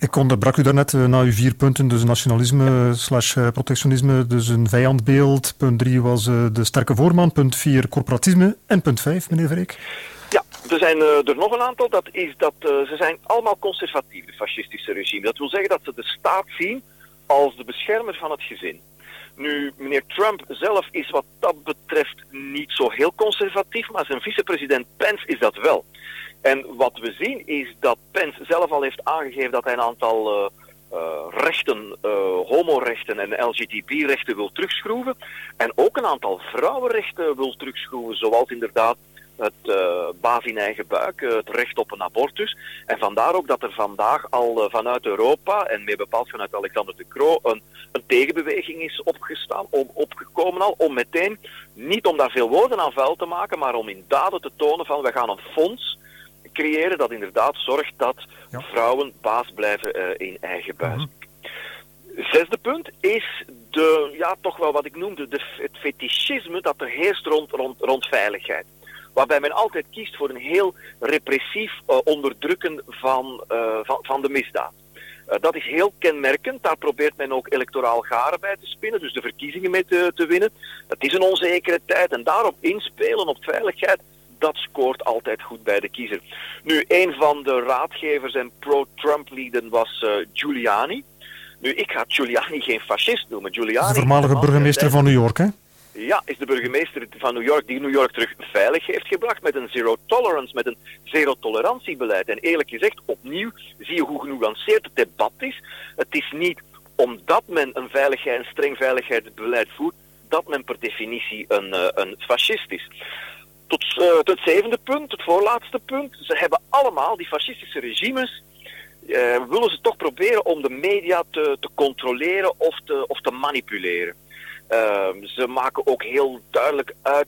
Ik onderbrak u daarnet na uw 4 punten, dus nationalisme / protectionisme, dus een vijandbeeld. Punt 3 was de sterke voorman. Punt 4 corporatisme. En punt 5, meneer Verreek? Ja, er zijn er nog een aantal. Dat is dat ze zijn allemaal conservatief, de fascistische regime. Dat wil zeggen dat ze de staat zien als de beschermer van het gezin. Nu, meneer Trump zelf is wat dat betreft niet zo heel conservatief, maar zijn vicepresident Pence is dat wel. En wat we zien is dat Pence zelf al heeft aangegeven dat hij een aantal rechten, homorechten en LGTB-rechten wil terugschroeven. En ook een aantal vrouwenrechten wil terugschroeven, zoals inderdaad het baas in eigen buik, het recht op een abortus. En vandaar ook dat er vandaag al vanuit Europa, en meer bepaald vanuit Alexander De Croo, een tegenbeweging is opgekomen al, om meteen, niet om daar veel woorden aan vuil te maken, maar om in daden te tonen van, we gaan een fonds creëren dat inderdaad zorgt dat vrouwen baas blijven in eigen buik. Zesde punt is toch wel wat ik noemde, het fetischisme dat er heerst rond veiligheid. Waarbij men altijd kiest voor een heel repressief onderdrukken van de misdaad. Dat is heel kenmerkend. Daar probeert men ook electoraal garen bij te spinnen, dus de verkiezingen mee te winnen. Het is een onzekere tijd en daarop inspelen op veiligheid, dat scoort altijd goed bij de kiezer. Nu, een van de raadgevers en pro-Trump-lieden was Giuliani. Nu, ik ga Giuliani geen fascist noemen. Giuliani de voormalige burgemeester van New York, hè? Ja, is de burgemeester van New York die New York terug veilig heeft gebracht met een zero tolerance, met een zero-tolerantiebeleid. En eerlijk gezegd, opnieuw zie je hoe genuanceerd het debat is. Het is niet omdat men een streng veiligheidsbeleid voert, dat men per definitie een fascist is. Tot het zevende punt, het voorlaatste punt. Ze hebben allemaal, die fascistische regimes, willen ze toch proberen om de media te controleren of te manipuleren. Ze maken ook heel duidelijk uit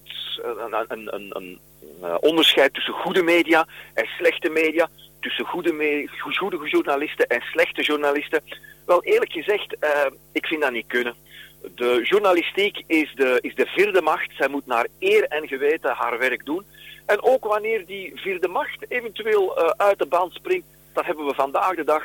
een onderscheid tussen goede media en slechte media, tussen goede journalisten en slechte journalisten. Wel, eerlijk gezegd, ik vind dat niet kunnen. De journalistiek is de vierde macht. Zij moet naar eer en geweten haar werk doen. En ook wanneer die vierde macht eventueel uit de band springt, dan hebben we vandaag de dag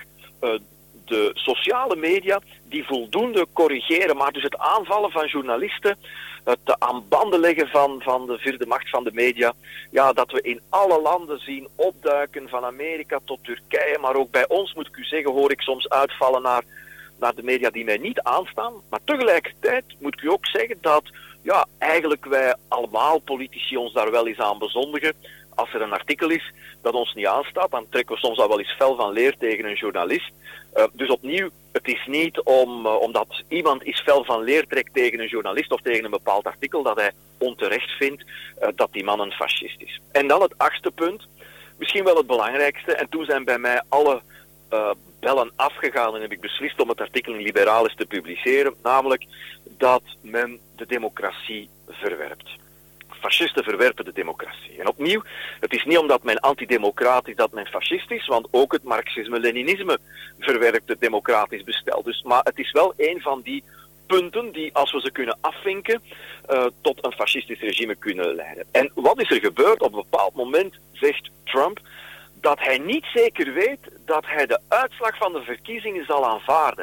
de sociale media die voldoende corrigeren. Maar dus het aanvallen van journalisten, het aan banden leggen van de vierde macht van de media, ja, dat we in alle landen zien opduiken, van Amerika tot Turkije. Maar ook bij ons, moet ik u zeggen, hoor ik soms uitvallen naar de media die mij niet aanstaan. Maar tegelijkertijd moet ik u ook zeggen dat eigenlijk wij allemaal politici ons daar wel eens aan bezondigen. Als er een artikel is dat ons niet aanstaat, dan trekken we soms al wel eens fel van leer tegen een journalist. Dus opnieuw, het is niet omdat iemand eens fel van leer trekt tegen een journalist of tegen een bepaald artikel dat hij onterecht vindt dat die man een fascist is. En dan het achtste punt, misschien wel het belangrijkste, en toen zijn bij mij alle bellen afgegaan en heb ik beslist om het artikel in Liberalis te publiceren, namelijk dat men de democratie verwerpt. Fascisten verwerpen de democratie. En opnieuw, het is niet omdat men antidemocraat is dat men fascist is, want ook het marxisme-leninisme verwerpt het democratisch bestel. Maar het is wel een van die punten die, als we ze kunnen afvinken, tot een fascistisch regime kunnen leiden. En wat is er gebeurd? Op een bepaald moment zegt Trump dat hij niet zeker weet dat hij de uitslag van de verkiezingen zal aanvaarden.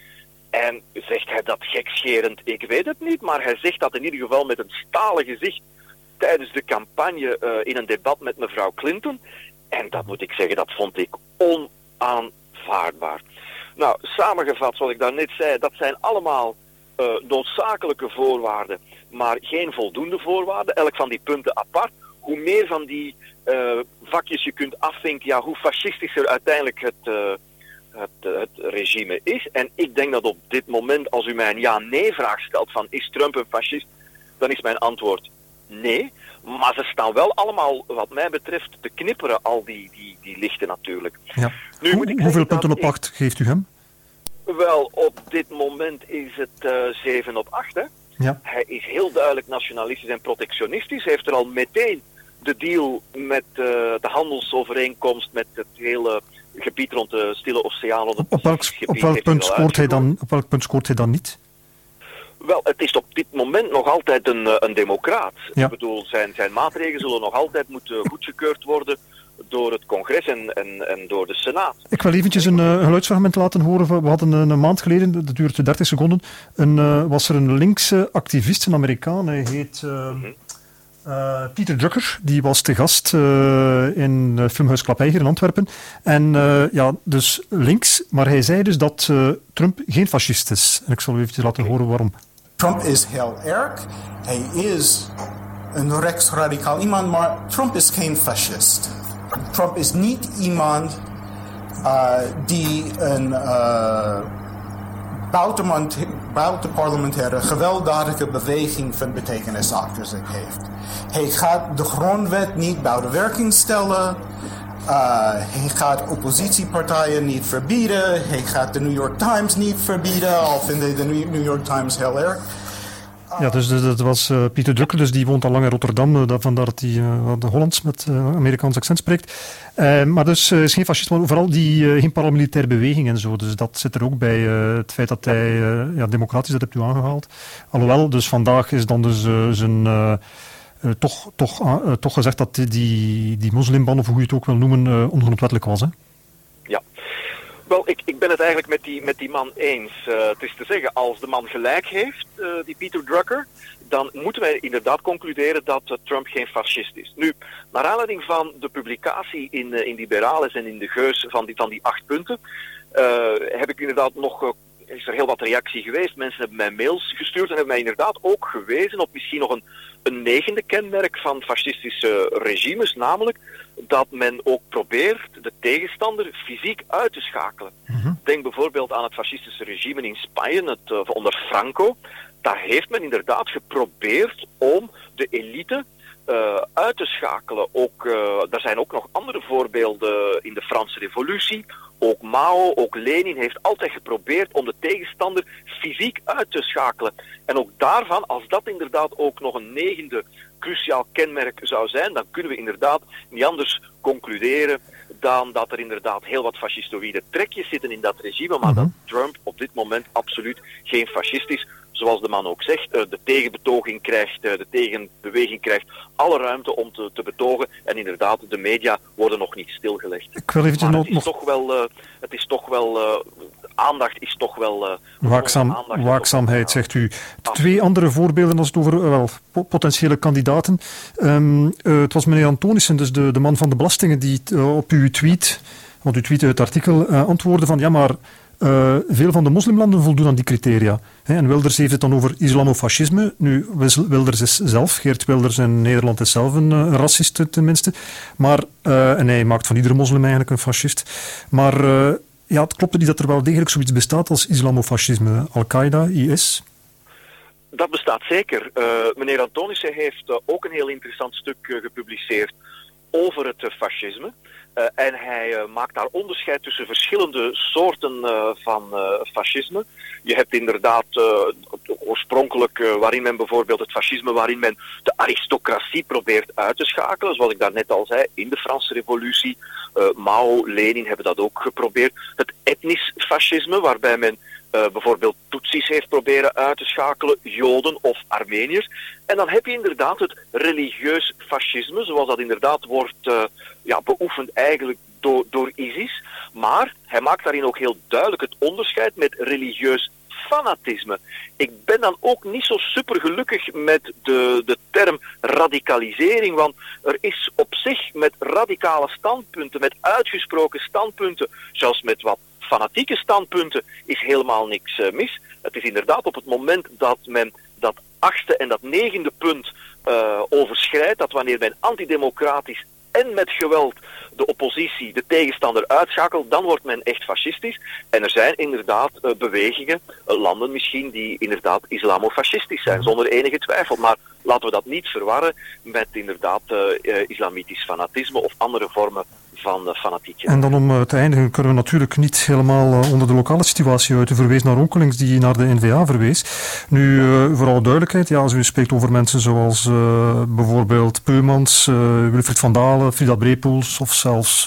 En zegt hij dat gekscherend? Ik weet het niet, maar hij zegt dat in ieder geval met een stalen gezicht tijdens de campagne in een debat met mevrouw Clinton. En dat moet ik zeggen, dat vond ik onaanvaardbaar. Nou, samengevat, zoals ik daarnet zei, dat zijn allemaal noodzakelijke voorwaarden, maar geen voldoende voorwaarden. Elk van die punten apart. Hoe meer van die vakjes je kunt afvinken, hoe fascistischer uiteindelijk het regime is. En ik denk dat op dit moment, als u mij een ja-nee vraag stelt van is Trump een fascist, dan is mijn antwoord nee. Maar ze staan wel allemaal, wat mij betreft, te knipperen, al die lichten natuurlijk. Ja. Nu, hoeveel punten op 8 geeft u hem? Wel, op dit moment is het 7 op 8. Hè? Ja. Hij is heel duidelijk nationalistisch en protectionistisch. Hij heeft er al meteen de deal met de handelsovereenkomst met het hele gebied rond de Stille Oceaan. Op welk punt scoort hij dan niet? Wel, het is op dit moment nog altijd een democraat. Ja. Ik bedoel, zijn maatregelen zullen nog altijd moeten goedgekeurd worden door het congres en door de Senaat. Ik wil eventjes een geluidsfragment laten horen. We hadden een maand geleden, dat duurt 30 seconden, was er een linkse activist, een Amerikaan, hij heet Peter Drucker, die was te gast in Filmhuis Klappij hier in Antwerpen. En dus links, maar hij zei dus dat Trump geen fascist is. En ik zal u eventjes laten horen waarom. Trump is heel erg. Hij is een rechtsradicaal iemand, maar Trump is geen fascist. Trump is niet iemand die een buitenparlementaire gewelddadige beweging van betekenis achter zich heeft. Hij gaat de grondwet niet buiten werking stellen. Hij gaat oppositiepartijen niet verbieden. Hij gaat de New York Times niet verbieden, al vinden de New York Times heel erg. Ja, dus dat was Peter Drucker, dus die woont al lang in Rotterdam, vandaar dat hij Hollands met Amerikaans accent spreekt. Maar dus is geen fascist, maar vooral geen paramilitaire beweging en zo. Dus dat zit er ook bij, het feit dat hij democratisch, dat hebt u aangehaald. Alhoewel, dus vandaag is dan dus zijn... Toch gezegd dat die moslimban, of hoe je het ook wil noemen, ongrondwettelijk was, hè? Ja. Wel, ik ben het eigenlijk met die man eens. Het is te zeggen, als de man gelijk heeft, die Peter Drucker, dan moeten wij inderdaad concluderen dat Trump geen fascist is. Nu, naar aanleiding van de publicatie in Liberalis en in de Geus van die 8 punten, heb ik inderdaad is er heel wat reactie geweest. Mensen hebben mij mails gestuurd en hebben mij inderdaad ook gewezen op misschien nog een 9e kenmerk van fascistische regimes, namelijk dat men ook probeert de tegenstander fysiek uit te schakelen. Denk bijvoorbeeld aan het fascistische regime in Spanje, onder Franco. Daar heeft men inderdaad geprobeerd om de elite uit te schakelen. Er zijn ook nog andere voorbeelden in de Franse Revolutie. Ook Mao, ook Lenin heeft altijd geprobeerd om de tegenstander fysiek uit te schakelen. En ook daarvan, als dat inderdaad ook nog een 9e cruciaal kenmerk zou zijn, dan kunnen we inderdaad niet anders concluderen dan dat er inderdaad heel wat fascistoïde trekjes zitten in dat regime, maar dat Trump op dit moment absoluut geen fascist is. Zoals de man ook zegt, de tegenbetoging krijgt, de tegenbeweging krijgt alle ruimte om te betogen. En inderdaad, de media worden nog niet stilgelegd. Ik wil eventjes het is toch wel, aandacht is toch wel... waakzaamheid, zegt u. 2 andere voorbeelden als het over potentiële kandidaten. Het was meneer Antonissen, dus de man van de belastingen, die op uw tweet, want u tweette het artikel, antwoordde van ja, maar... veel van de moslimlanden voldoen aan die criteria. En Wilders heeft het dan over islamofascisme. Nu, Wilders is zelf, Geert Wilders in Nederland is zelf een racist tenminste. Maar, en hij maakt van iedere moslim eigenlijk een fascist. Maar het klopt niet dat er wel degelijk zoiets bestaat als islamofascisme. Al-Qaeda, IS... Dat bestaat zeker. Meneer Antonissen heeft ook een heel interessant stuk gepubliceerd over het fascisme. En hij maakt daar onderscheid tussen verschillende soorten van fascisme. Je hebt inderdaad oorspronkelijk waarin men bijvoorbeeld het fascisme, waarin men de aristocratie probeert uit te schakelen. Zoals ik daarnet al zei, in de Franse Revolutie. Mao, Lenin hebben dat ook geprobeerd. Het etnisch fascisme, waarbij men bijvoorbeeld Tutsis heeft proberen uit te schakelen, Joden of Armeniërs. En dan heb je inderdaad het religieus fascisme, zoals dat inderdaad wordt beoefend eigenlijk door ISIS. Maar hij maakt daarin ook heel duidelijk het onderscheid met religieus fanatisme. Ik ben dan ook niet zo super gelukkig met de term radicalisering, want er is op zich met radicale standpunten, met uitgesproken standpunten, zelfs met wat fanatieke standpunten, is helemaal niks mis. Het is inderdaad op het moment dat men dat 8e en dat 9e punt overschrijdt, dat wanneer men antidemocratisch en met geweld de oppositie, de tegenstander uitschakelt, dan wordt men echt fascistisch. En er zijn inderdaad bewegingen, landen misschien, die inderdaad islamofascistisch zijn, zonder enige twijfel. Maar laten we dat niet verwarren met inderdaad islamitisch fanatisme of andere vormen van fanatiek. En dan om te eindigen kunnen we natuurlijk niet helemaal onder de lokale situatie uit. U verwees naar Onkelings die naar de N-VA verwees. Nu, voor alle duidelijkheid, als u spreekt over mensen zoals bijvoorbeeld Peumans, Wilfried van Dalen, Frida Brepoels of zelfs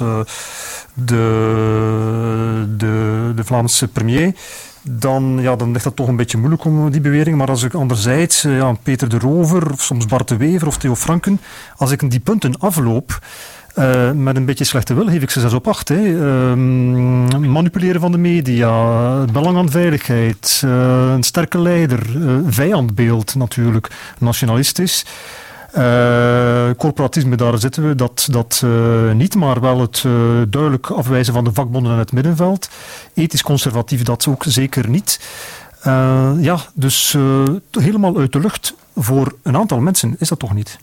de Vlaamse premier, dan ligt dat toch een beetje moeilijk om die bewering. Maar als ik anderzijds Peter de Rover, of soms Bart de Wever of Theo Franken, als ik die punten afloop, Met een beetje slechte wil geef ik ze 6 op 8. Manipuleren van de media, belang aan veiligheid, een sterke leider, vijandbeeld natuurlijk, nationalistisch. Corporatisme, daar zitten we, dat niet, maar wel het duidelijk afwijzen van de vakbonden en het middenveld. Ethisch conservatief, dat ook zeker niet. Dus helemaal uit de lucht voor een aantal mensen is dat toch niet?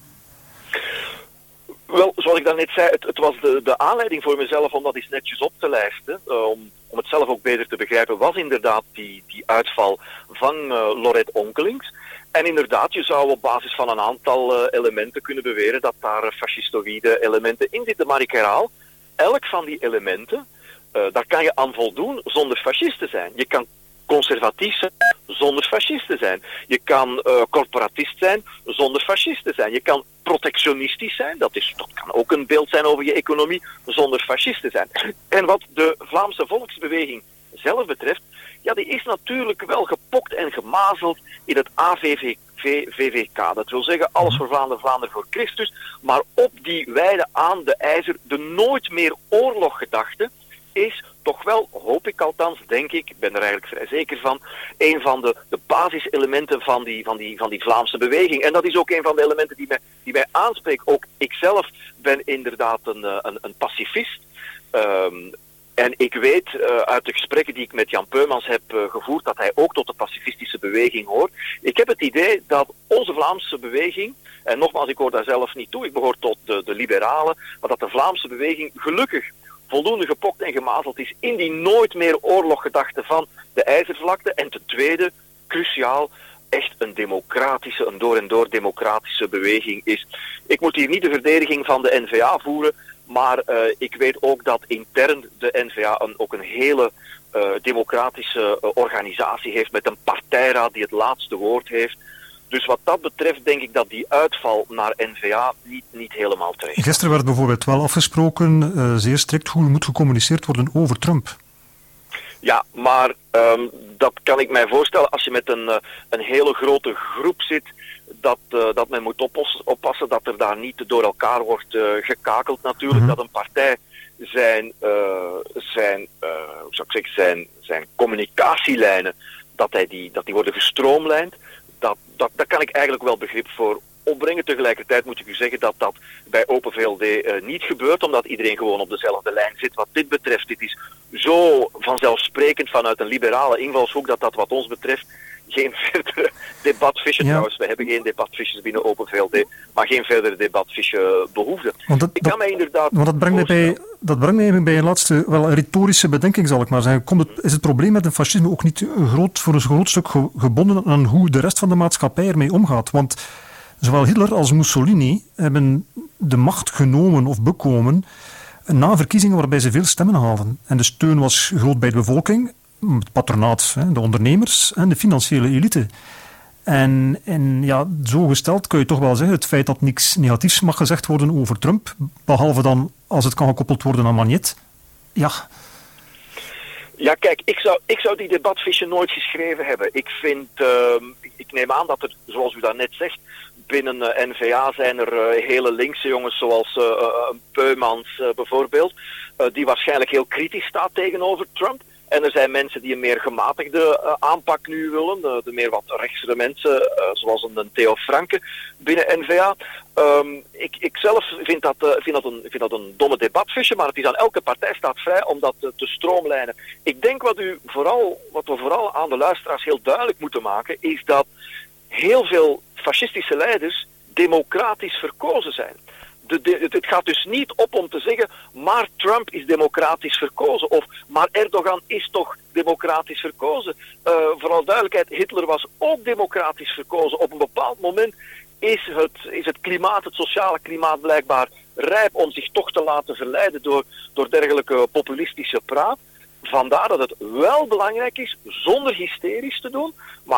Wel, zoals ik daarnet zei, het was de aanleiding voor mezelf om dat eens netjes op te lijsten, om het zelf ook beter te begrijpen, was inderdaad die uitval van Lorette Onkelings. En inderdaad, je zou op basis van een aantal elementen kunnen beweren dat daar fascistoïde elementen in zitten. Maar ik herhaal, elk van die elementen, daar kan je aan voldoen zonder fascist te zijn. Je kan conservatief zijn zonder fascist te zijn. Je kan corporatist zijn zonder fascist te zijn. Je kan protectionistisch zijn, dat kan ook een beeld zijn over je economie, zonder fascist te zijn. En wat de Vlaamse volksbeweging zelf betreft, ja, die is natuurlijk wel gepokt en gemazeld in het AVVK. Dat wil zeggen, alles voor Vlaanderen, Vlaanderen voor Christus. Maar op die wijde aan de ijzer, de nooit meer oorloggedachte, is toch wel, hoop ik althans, denk ik ben er eigenlijk vrij zeker van, een van de basiselementen van die Vlaamse beweging. En dat is ook een van de elementen die mij aanspreekt. Ook ikzelf ben inderdaad een pacifist. En ik weet uit de gesprekken die ik met Jan Peumans heb gevoerd, dat hij ook tot de pacifistische beweging hoort. Ik heb het idee dat onze Vlaamse beweging, en nogmaals, ik hoor daar zelf niet toe, ik behoor tot de liberalen, maar dat de Vlaamse beweging gelukkig voldoende gepokt en gemazeld is in die nooit meer oorloggedachte van de IJzervlakte. En ten tweede, cruciaal, echt een door en door democratische beweging is. Ik moet hier niet de verdediging van de N-VA voeren, maar ik weet ook dat intern de N-VA ook een hele democratische organisatie heeft met een partijraad die het laatste woord heeft. Dus wat dat betreft denk ik dat die uitval naar N-VA niet helemaal terecht is. Gisteren werd bijvoorbeeld wel afgesproken, zeer strikt, hoe moet gecommuniceerd worden over Trump. Ja, maar dat kan ik mij voorstellen als je met een hele grote groep zit, dat men moet oppassen dat er daar niet door elkaar wordt gekakeld natuurlijk. Dat een partij zijn communicatielijnen, dat die worden gestroomlijnd. Daar kan ik eigenlijk wel begrip voor opbrengen. Tegelijkertijd moet ik u zeggen dat dat bij Open VLD niet gebeurt, omdat iedereen gewoon op dezelfde lijn zit. Wat dit betreft, dit is zo vanzelfsprekend vanuit een liberale invalshoek dat wat ons betreft geen verdere debatvisje, trouwens, we hebben geen debatvisjes binnen Open VLD, maar geen verdere debatvisje behoefde. Dat brengt mij bij een laatste, wel retorische bedenking, zal ik maar zeggen. Is het probleem met het fascisme ook niet voor een groot stuk gebonden aan hoe de rest van de maatschappij ermee omgaat? Want zowel Hitler als Mussolini hebben de macht genomen of bekomen na verkiezingen waarbij ze veel stemmen haalden. En de steun was groot bij de bevolking, het patronaat, de ondernemers en de financiële elite. En ja, zo gesteld kun je toch wel zeggen, het feit dat niks negatiefs mag gezegd worden over Trump, behalve dan als het kan gekoppeld worden aan Magnet. Ja. Ja, kijk, ik zou die debatvisje nooit geschreven hebben. Ik neem aan dat er, zoals u daarnet zegt, binnen N-VA zijn er hele linkse jongens zoals Peumans bijvoorbeeld, die waarschijnlijk heel kritisch staat tegenover Trump. En er zijn mensen die een meer gematigde aanpak nu willen, de meer wat rechtse mensen, zoals een Theo Franke binnen N-VA. Ik zelf vind dat een domme debatvisje, maar het is aan elke partij staat vrij om dat te stroomlijnen. Ik denk wat we vooral aan de luisteraars heel duidelijk moeten maken, is dat heel veel fascistische leiders democratisch verkozen zijn. Het gaat dus niet op om te zeggen, maar Trump is democratisch verkozen. Of, maar Erdogan is toch democratisch verkozen. Vooral duidelijkheid, Hitler was ook democratisch verkozen. Op een bepaald moment is het klimaat, het sociale klimaat blijkbaar rijp om zich toch te laten verleiden door dergelijke populistische praat. Vandaar dat het wel belangrijk is, zonder hysterisch te doen, maar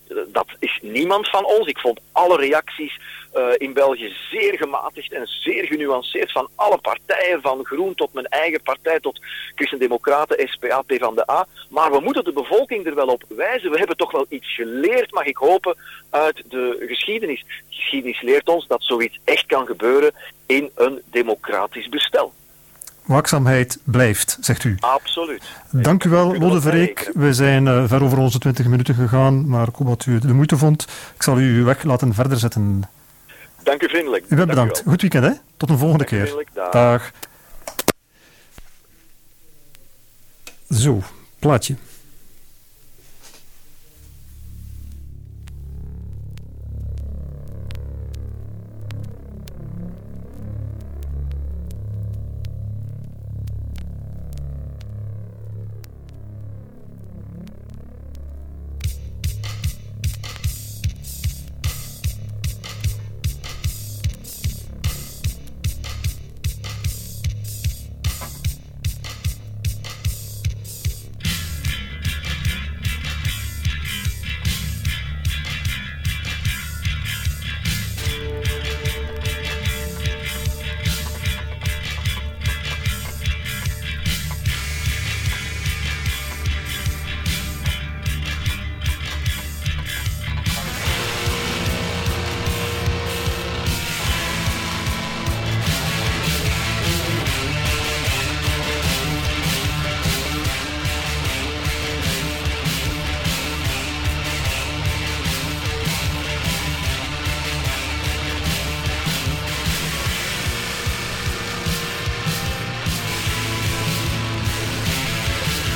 dat is niemand van ons. Ik vond alle reacties in België zeer gematigd en zeer genuanceerd van alle partijen, van Groen tot mijn eigen partij, tot Christen-Democraten, SPA, PvdA. Maar we moeten de bevolking er wel op wijzen. We hebben toch wel iets geleerd, mag ik hopen, uit de geschiedenis. De geschiedenis leert ons dat zoiets echt kan gebeuren in een democratisch bestel. Waakzaamheid blijft, zegt u. Absoluut. Dank u wel, Lode Verreek. We zijn ver over onze 20 minuten gegaan, maar ik hoop dat u het de moeite vond. Ik zal u uw weg laten verder zetten. Dank u vriendelijk. U bent bedankt. Goed weekend, hè? Tot een volgende keer. Dag. Zo, plaatje.